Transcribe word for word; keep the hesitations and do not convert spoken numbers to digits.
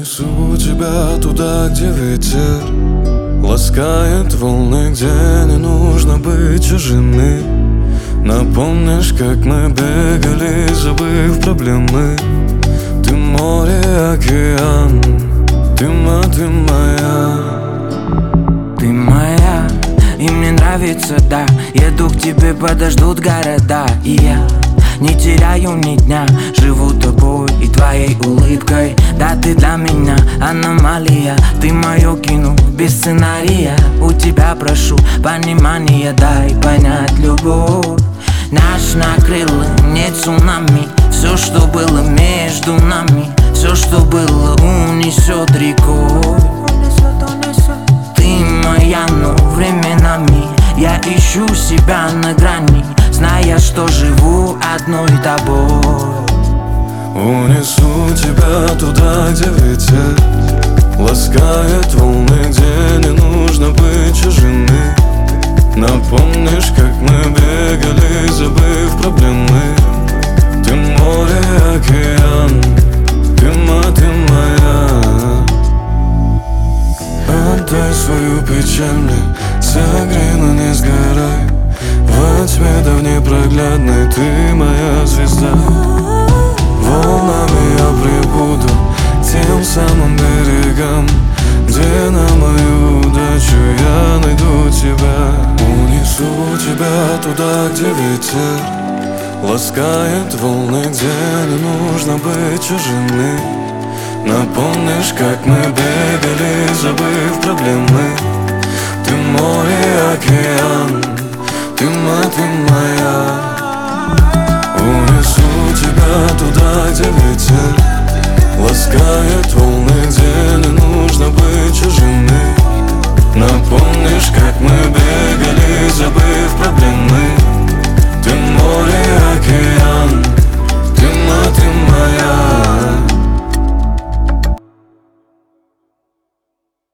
Унесу тебя туда, где ветер ласкает волны, где не нужно быть чужими. Напомнишь, как мы бегали, забыв проблемы. Ты море, океан, ты ма, ты моя. Ты моя, и мне нравится, да. Еду к тебе, подождут города. И я не теряю ни дня, живу тобой и твоей улыбкой. Да, ты для меня аномалия, ты мое кино без сценария. У тебя прошу понимания, дай понять любовь. Наш накрыло не цунами, все, что было между нами, все, что было, унесет рекой. Ты моя, но временами я ищу себя на грани, зная, что живу одной тобой. Унесу тебя туда, где ветер ласкает волны, где не нужно быть чужими. Напомнишь, как мы бегали, забыв проблемы. Ты море, океан, ты ма, ты моя. Отдай свою печаль мне, согрей, но не сгорай. Во тьме да в непроглядной ты моя звезда. Волнами я прибуду тем самым берегам, где на мою удачу я найду тебя. Унесу тебя туда, где ветер ласкает волны, где не нужно быть чужими. Напомнишь, как мы бегали, забыв проблемы. Ты море, океан, ты ма, ты моя. Унесу тебя туда, где ветер ласкает волны, где не нужно быть чужим.